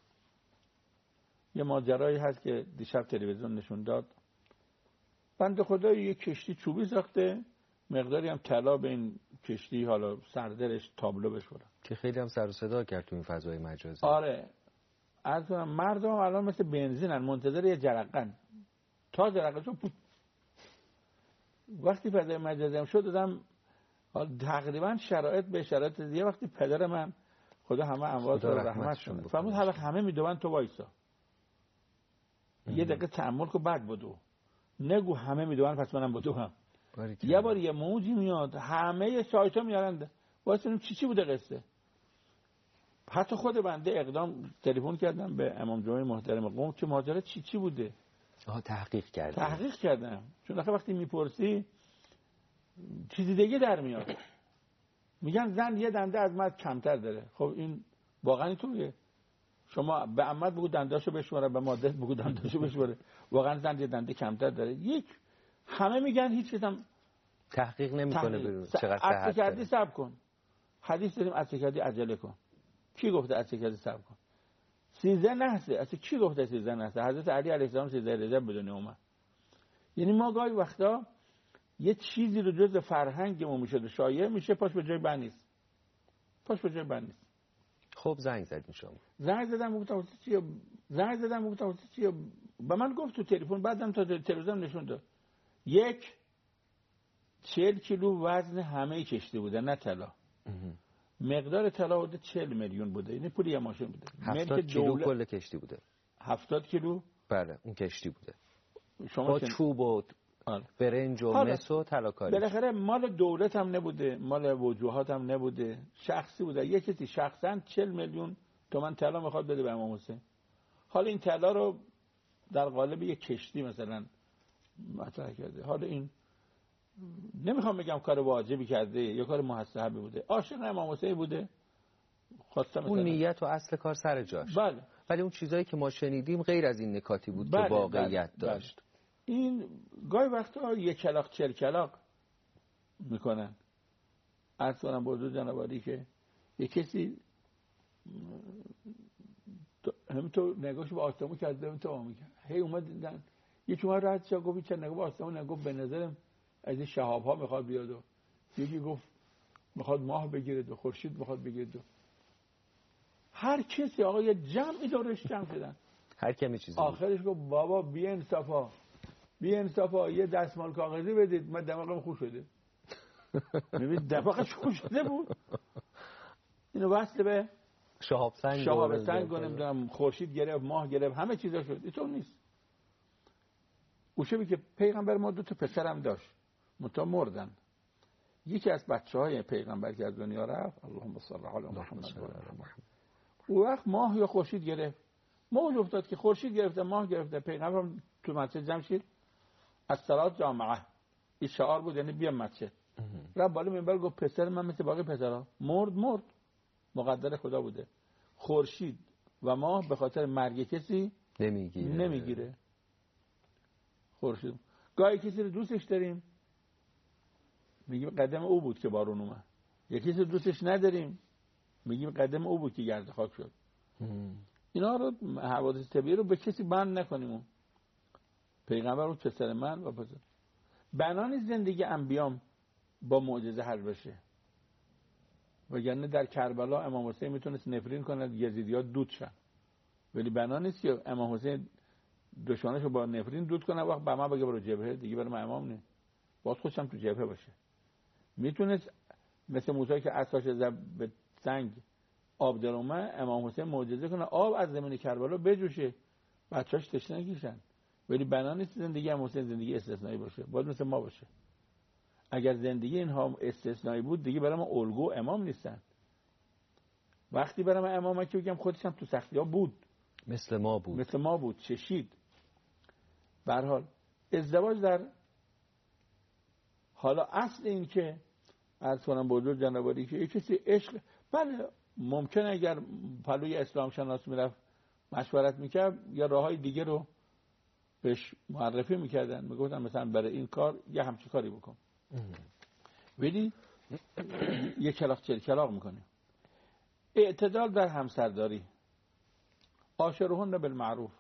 یه ماجرایی هست که دیشب تلویزیون نشون داد. بنده خدا یک کشتی چوبی ساخته، مقداری هم طلا به این کشتی حالا سردرش تابلو بشوره که خیلی هم سر و صدا کرد تو این فضای مجازی. آره از مردم الان مثل بنزینن منتظر یه جرقن تا جرقه شو پوت. وقتی فضای مجازی هم شد دادم تقریبا شرایط به شرایط دیگه. وقتی پدر من خدا همه اموات رو رحمت کنه فرمود حالا همه میدونن تو وایسا یه دقیقه تأمل کن بعد بدو، نگو همه میدونن پس منم بدو هم. یه بار یه موجی میاد همه سایتا میارن واسه چی بوده قصه. حتی خود بنده اقدام تلفن کردم به امام جمعه محترم قم که ماجرا چی بوده. تحقیق کردم چون آخه وقتی میپرسی چیزی دیگه در میاد. میگن زن یه دنده از مرد کمتر داره. خب این واقعا اینطوریه؟ شما به عمد بگو دنداشو بشماره، به مادر بگو دنداشو بشماره. واقعا زن یه دنده کمتر داره؟ یک همه میگن هیچ چیزم تحقیق نمیکنه. برو چقدر صحت کردی صبر کن. حدیث داریم عطسه کردی عجله کن. کی گفته عطسه کردی صبر کن؟ 13 نحسه. اصلا کی گفته 13 نحسه؟ حضرت علی علیه السلام 13 رجب بدون اومد. یعنی ما گاهی وقتا یه چیزی رو جز فرهنگمون میشه شایع میشه پاش به جای بند نیست. خب زنگ زدین شما؟ زنگ زدم گفتم چیه؟ به من گفت تو تلفن، بعدم تا تلویزیون نشون داد 40 کیلو وزن همه کشتی بوده نه طلا. مقدار طلا حدود 40 میلیون بوده. این پول یه ماشین بوده. 70 کیلو کل کشتی بوده. 70 کیلو؟ بله اون کشتی بوده. شما با چوب و برنج و مس و طلاکاری. بالاخره مال دولت هم نبوده، مال وجوهات هم نبوده، شخصی بوده. یه کسی شخصا 40 میلیون تومان طلا میخواد بده به امام حسین. حالا این طلا رو در قالب یک کشتی مثلا مطرح کرده. حالا این نمیخوام بگم کار واجبی کرده یا کار مستحبی بوده، عاشق امام حسین بوده، خواستم اون نیت و اصل کار سر جاش. بله. ولی اون چیزایی که ما شنیدیم غیر از این نکاتی بود که واقعیت داشت. این گاهی وقتا یک کلاق 40 کلاق میکنن. عرض کنم بزرگ جنابالی که یک کسی همینطور نگاهش به آسمون کرده، همینطور میکرد، هی اومد دیدن یکی اومد رد شد گفت چه نگاه به آسمون، نگفت به نظرم از این شهاب ها میخواد بیاد، و یکی گفت میخواد ماه بگیرد و خورشید میخواد بگیرد. هر کسی آقا یه جمعی دورش جمع شدن، هر کمی چیزی آخرش گفت بابا بی انصافا یه دستمال کاغذی بدید، من دماغم خوش شده. میبینید دماغش خوش شده بود. اینو وصل به شهاب سنگ نمیدونم خورشید گرفت، ماه گرفت، همه چیزا شد. اینطور نیست. او شبی که پیغمبر ما 2 پسرم داشت، منتها مردن. یکی از بچه‌های پیغمبر که از دنیا رفت، اللهم صل علی محمد، او وقت ماه یا خورشید گرفت، موج افتاد که خورشید گرفته، ماه گرفته. پیغمبر تو مسجد جمع شد، الصلاه جامعه، این شعار بود، یعنی بیا مسجد. رب بالا منبر گفت پسر من مثل باقی پسرها مرد، مقدر خدا بوده. خورشید و ماه به خاطر مرگ کسی نمیگیره. خورشید گاهی کسی رو دوستش داریم میگیم قدم او بود که بارون اومد، یکی کسی رو دوستش نداریم میگیم قدم او بود که گرد خاک شد. اینا رو حوادث طبیعی رو به کسی بند نکنیم. پیغمبر بود پسر من و پسر. بنان زندگی انبیام با معجزه حل بشه، وگرنه در کربلا امام حسین میتونست نفرین کنه، یزیدی‌ها دود شن، ولی بنا نیست که امام حسین دشمناشو با نفرین دود کنه، وقت به ما بگه برو جبهه دیگه، برای من امام نه، باید خودشم تو جبهه باشه. میتونست مثل موسی که عصاش زد به سنگ آب در اومد، امام حسین معجزه کنه آب از زمین کربلا بجوشه، بچه‌اش تشنه نگیشن. ولی بنا نیست زندگی امام حسین زندگی استثنایی باشه، باید مثل ما باشه. اگر زندگی اینها استثنایی بود دیگه برای ما الگو امام نیستن. وقتی برای من امامه که بگم خودش هم تو سختی‌ها بود، مثل ما بود چشید. به هر حال ازدواج در حالا اصل این که عرض کنم بزرگ جنابالی که کسی عشق، بله ممکنه اگر پلوی اسلام شناس میرفت مشورت میکرد یا راههای دیگه رو بهش معرفی میکردن، میگفتن مثلا برای این کار یه همچین کاری بکن. ولی یه کلاق 40 کلاق میکنه. اعتدال در همسرداری، عاشرهن بالمعروف،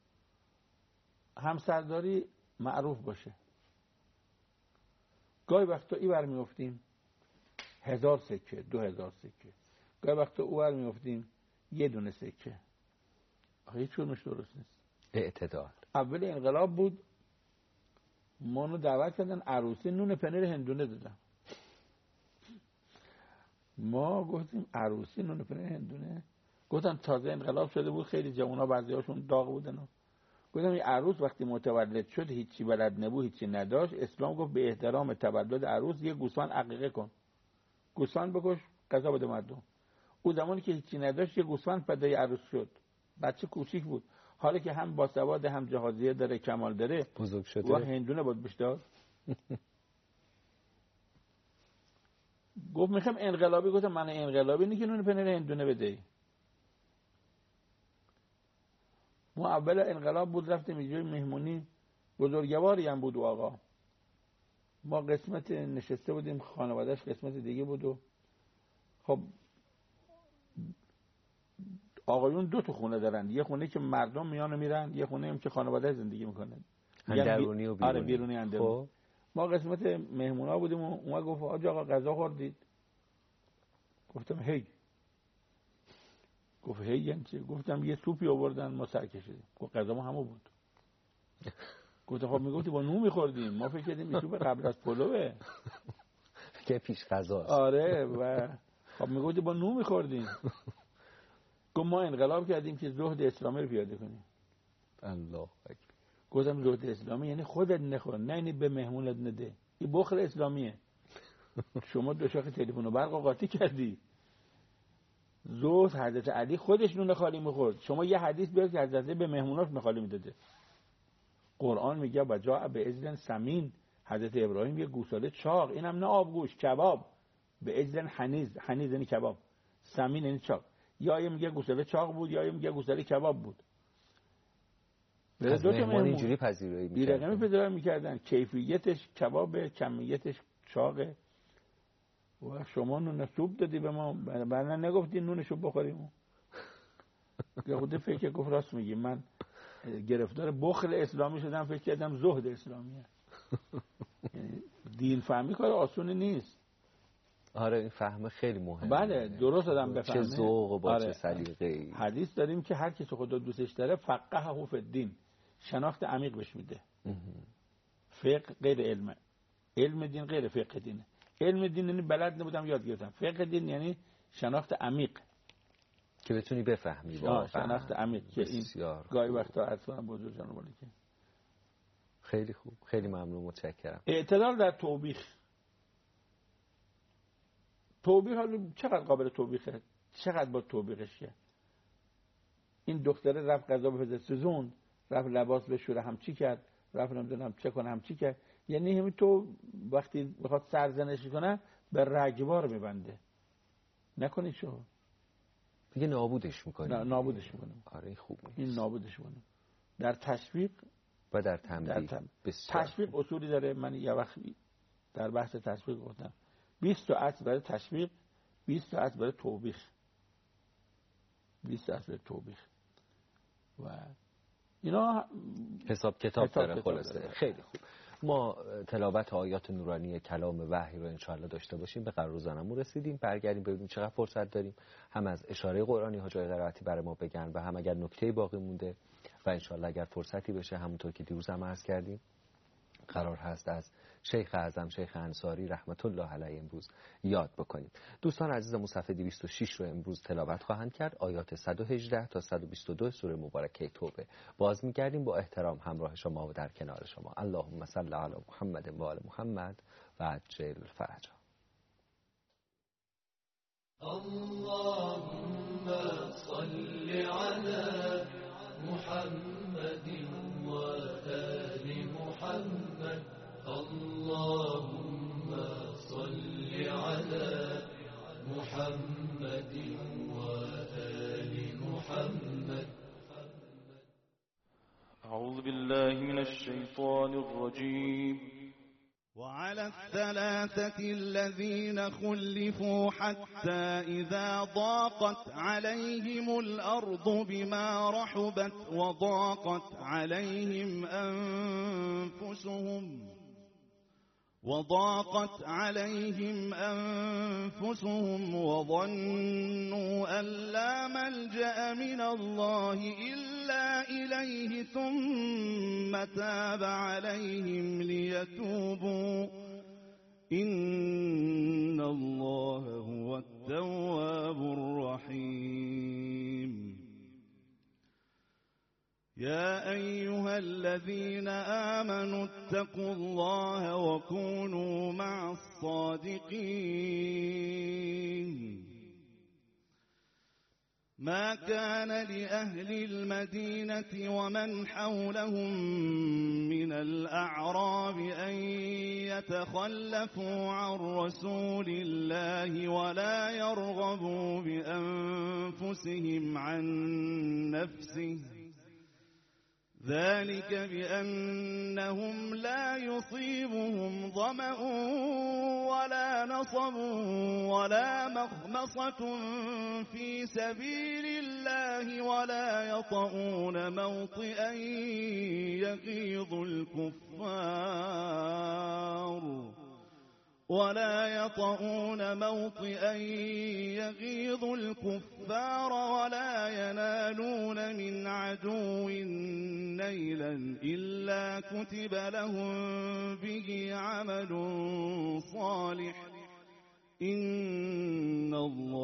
همسرداری معروف باشه. گاهی وقتا این بر میفتیم 1000 سکه 2000 سکه، گاهی وقتا او بر میفتیم 1 دونه سکه. آخه هیچ کدومش درست نیست. اعتدال. اول انقلاب بود، منو دعوت کردن عروسی، نون پنیر هندونه دادن. ما گفتیم عروسی نون پنیر هندونه؟ گفتن تازه انقلاب شده بود، خیلی جوونا بعضیاشون داغ بودن. گفتم این عروس وقتی متولد شد هیچی بلد نبود، هیچی نداشت، اسلام گفت به احترام تولد عروس یه گوسفند عقیقه کن، گوسفند بکش غذا بده مردم. او زمانی که هیچی نداشت یه گوسفند پدای عروس شد، بچه کوچیک بود. حالا که هم باسواد هم جهازیه داره، کمال داره، بزرگ شده و هندونه بود بهش داد. گفت میخوام انقلابی. گفتم من انقلابی نیست که نون پنیر هندونه بده. ما اول انقلاب بود رفتیم اینجای مهمونی، بزرگواری هم بود و آقا، ما قسمت نشسته بودیم، خانوادهش قسمت دیگه بود. و خب آقایون 2 تا خونه دارن، یه خونه که مردم میان و میرن، یه خونه هم که خانواده زندگی میکنن، اندرونی و بیرونی. آره بیرونی اندرونی. ما قسمت مهمونا بودیم و اومد گفت آقا غذا خوردید؟ گفتم هی. گفت هی یعنی چی؟ گفتم یه سوپی آوردن ما سر کشیدیم. گفت غذا ما همو بود. گفت خب میگفتی با نون میخوردیم، ما فکر کردیم این سوپ قبل از پلوه که پیش غذاست. آره. و خب میگفتی با نون میخوردیم. گفت ما انقلاب کردیم که زهد اسلامی رو پیاده کنیم. الله اکبر. گفتم زهد اسلامی یعنی خودت نخور، نه یعنی به مهمونت نده. این بخل اسلامیه. شما دو شاخه تلفن و برق قاطی کردی. زهد حضرت علی خودش نون خالی میخورد. شما یه حدیث بیارید که حضرت علی به مهموناش نون خالی میداده. قرآن میگه و جاء بعجل سمین، حضرت ابراهیم یه گوساله چاق، اینم نه آبگوش، کباب، به عجل حنیز، حنیز یعنی کباب، سمین یعنی چاق. یا یه میگه گوساله چاق بود، یا یه میگه گوساله کباب بود. از مهمان اینجوری پذیرایی میکردن. بیرقمی پذیرایی میکردن. کیفیتش کباب، کمیتش چاقه. و شما نون سوپ دادی به ما، بعدا نگفتی نونشو بخوریم. یا خود فکر گفت راست میگی، من گرفتار بخل اسلامی شدم، فکر کردم زهد اسلامیه. دین فهمی کار آسونی نیست. آره این فهم خیلی مهمه. بله درست آدم بفهمه. چه ذوق و با آره. چه سلیقه‌ای. حدیث داریم که هر کسی خدا دوستش داره فقهه فی الدین، شناخت عمیق بهش میده. فقه غیر علمه، علم دین غیر فقه دینه. علم دین یعنی بلد نبودم یاد گرفتم، فقه دین یعنی شناخت عمیق که بتونی بفهمی واقعا. شناخت عمیق که این گاهی وقتا اصلا بزرگان ولی که خیلی خوب، خیلی ممنون، متشکرم. اعتدال در توبیخ. توبیخ حالا چقدر قابل توبیخه، چقدر با توبیخش که این دختره رفت غذا بپزه سوزوند، رفت لباس بشوره هم چی کرد، رفت نمیدونم چه کنه هم چی کرد. یعنی همین تو وقتی بخواد سرزنش کنه به رگبار میبنده. نکنی شو دیگه نابودش میکنی. نابودش میکنه. آره خوب نیست. این نابودش میکنه. در تشویق و در تنبیه. تشویق اصولی داره. من یه وقت در بحث تشویق گفتم 20 تا اصل برای تشویق، 20 تا اصل برای توبیخ. 20 اصل برای توبیخ و اینا حساب کتاب داره خلاصه. خیلی خوب. ما تلاوت آیات نورانی کلام وحی رو انشاءالله داشته باشیم. به قرار روزانمون رسیدیم. برگردیم ببینیم چقدر فرصت داریم، هم از اشاره قرآنی ها جای قرائتی برای ما بگن و هم اگر نکته باقی مونده و انشاءالله اگر فرصتی بشه همونطور که دیروز هم عرض کردیم قرار هست از شیخ اعظم شیخ انصاری رحمت الله علیه امروز یاد بکنیم. دوستان عزیزمون صفحه 206 رو امروز تلاوت خواهند کرد. آیات 118 تا 122 سوره مبارکه توبه. باز می‌گردیم با احترام همراه شما و در کنار شما. اللهم صل علی محمد و آل محمد و عجل فرجا. اللهم صل علی محمد و آل محمد. اللهم صل على محمد وآل محمد. أعوذ بالله من الشيطان الرجيم. وعلى الثلاثة الذين خلفوا حتى إذا ضاقت عليهم الأرض بما رحبت وضاقت عليهم أنفسهم وظنوا أن لا ملجأ من الله إلا إليه ثم تاب عليهم ليتوبوا إن الله هو التواب الرحيم. يا أيها الذين آمنوا اتقوا الله وكونوا مع الصادقين. ما كان لأهل المدينة ومن حولهم من الأعراب أن يتخلفوا عن رسول الله ولا يرغبوا بأنفسهم عن نفسه، ذلك بأنهم لا يصيبهم ظمأ ولا نصب ولا مخمصة في سبيل الله ولا يطؤون موطئا يغيظ الكفار ولا ينالون من عدو نيلا إلا كتب لهم به عمل صالح إن الله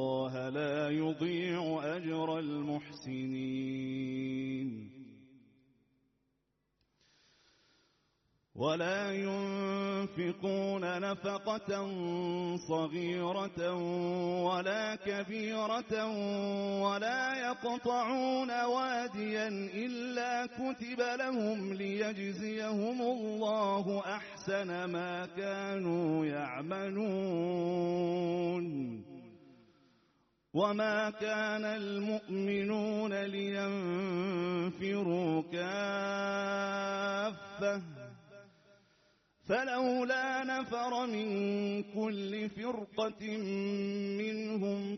نفقة صغيرة ولا كبيرة ولا يقطعون واديا إلا كتب لهم ليجزيهم الله أحسن ما كانوا يعملون وما كان المؤمنون لينفروا كافة فلولا نفر من كل فرقة منهم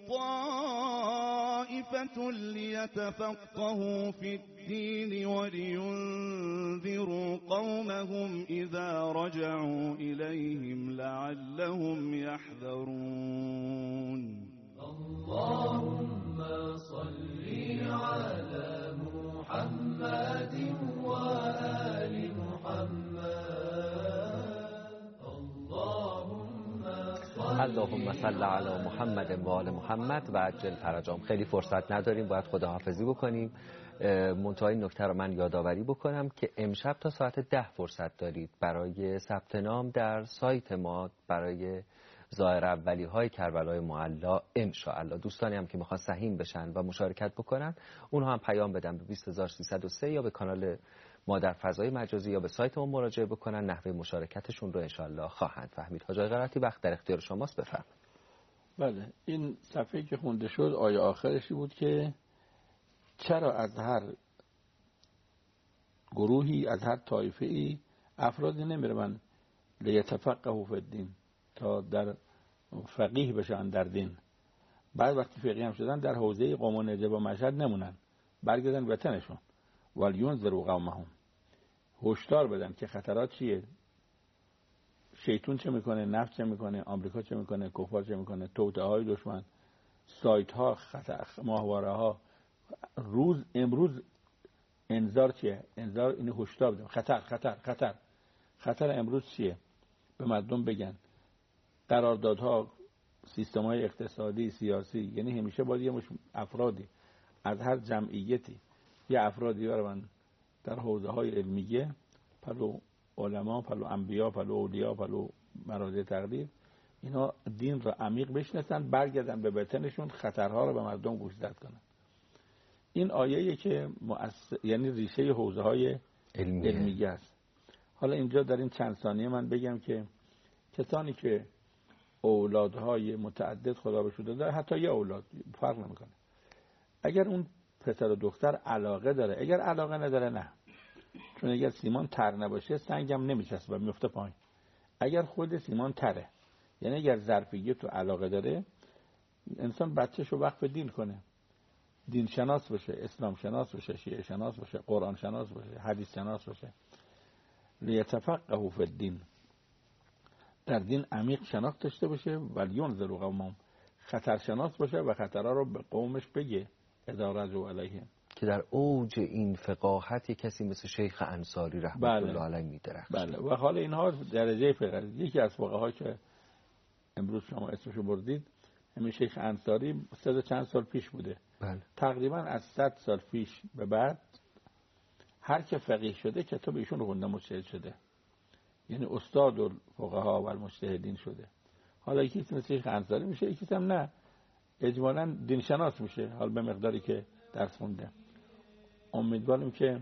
طائفة ليتفقهوا في الدين ولينذروا قومهم إذا رجعوا إليهم لعلهم يحذرون اللهم صل على محمد وآل محمد اللهم صل علی محمد و آل محمد و عجل فرجهم. خیلی فرصت نداریم، باید خداحافظی بکنیم. منتهای نکته رو من یادآوری بکنم که امشب تا ساعت 10 فرصت دارید برای ثبت نام در سایت ما برای ظاهر اولی های کربلای معلا. انشاءالله دوستانی هم که میخوان سهیم بشن و مشارکت بکنن اونها هم پیام بدن به 20303 یا به کانال ما در فضای مجازی یا به سایت ما مراجعه بکنن. نحوه مشارکتشون رو انشاءالله خواهند فهمید. حاج آقای قرائتی وقت در اختیار شماست، بفرمایید. بله، این صفحه که خونده شد آیه آخرشی بود که چرا از هر گروهی، از هر طایفه‌ای افرادی نمیرن لیتفقهوا فی الدین تا در فقیه بشن در دین. بعد وقتی فقیه هم شدن در حوزه قم و نجف و مشهد نمونن، برگردن وطنشون. ولیونذروا قومهم، هشدار بدن که خطرات چیه، شیطون چه میکنه، نفس چه میکنه، آمریکا چه میکنه، کفار چه میکنه، توطئه‌های دشمن، سایت ها، ماهواره ها. امروز انذار چیه؟ انذار اینو هشدار بدن خطر امروز چیه؟ به مردم بگن. قراردادها، سیستم‌های اقتصادی، سیاسی، یعنی همیشه باید یه افرادی از هر جمعیتی یه افرادی برن در حوزه‌های علمیه، پلو علما، پلو انبیا، پلو اولیا، پلو مراجع تقدیر، اینا دین را عمیق بشناسن، برگردن به وطنشون، خطرها رو به مردم گوشزد کنن. این آیه‌ای که یعنی ریشه حوزه‌های علمیه است. حالا اینجا در این چند ثانیه من بگم که کسانی که اولادهای متعدد خدا به شده داره، حتی یه اولاد فرق نمیکنه، اگر اون پسر و دختر علاقه داره، اگر علاقه نداره نه، چون اگر سیمان تر نباشه سنگم نمیچسبه میفته پایین. اگر خود سیمان تره، یعنی اگر ظرفیت و علاقه داره، انسان بچه‌شو وقف دین کنه، دین شناس باشه، اسلام شناس باشه، شیعه شناس باشه، قرآن شناس باشه، حدیث شناس باشه. لیتفقهوا فی الدین، در دین عمیق شناخت داشته باشه. ولیونذروا قومهم، خطر شناس باشه و خطرها رو به قومش بگه اذا رجعوا الیه. که در اوج این فقاهت کسی مثل شیخ انصاری رحمت الله علیه می‌درخشه. بله، و حالا اینها درجه فقه. یکی از فقها که امروز شما اسمشو بردید، همین شیخ انصاری، 100 چند سال پیش بوده. بله. تقریبا از 100 سال پیش به بعد هر که فقیه شده کتاب ایشون رو خونده، مجتهد شده، یعنی استاد الفقها و المجتهدین شده. حالا یکی مثل شیخ انصاری میشه، یکی هم نه، اجمالاً دین شناس میشه، حالا به مقداری که درس خونده. امیدواریم که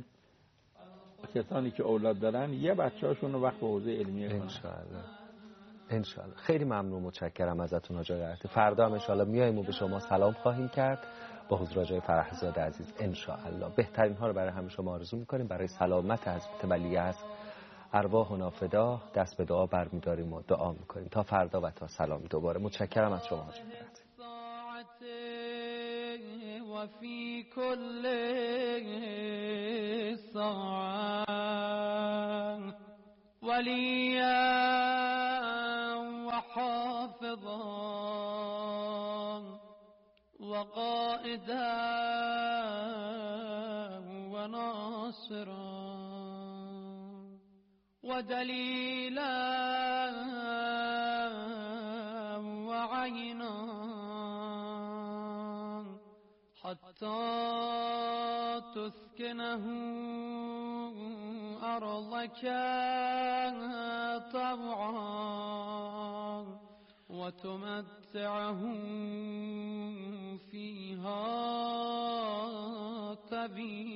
کسانی که اولاد دارن یه بچه‌هاشون رو وقت به حوزه علمیه کنن. انشالله. خیلی ممنون، متشکرم ازتون حاج آقای قرائتی. فردا هم انشالله میایم و به شما سلام خواهیم کرد با حضور آقای فرحزاده عزیز. انشالله بهترین ها رو برای همه شما آرزو میکنیم، برای سلامت حضرت ولیعصر ارواحنا فدا. دست به دعا برمی‌داریم و دعا میکنیم تا فردا و تا سلام دوباره. متشکرم از شما حاج آقای قرائتی. وفي كل ساعة وليا وحافظا وقائدا وناصرا ودليلا وعينا حتى تسكنه أرضك طوعا وتمتعه فيها طويلا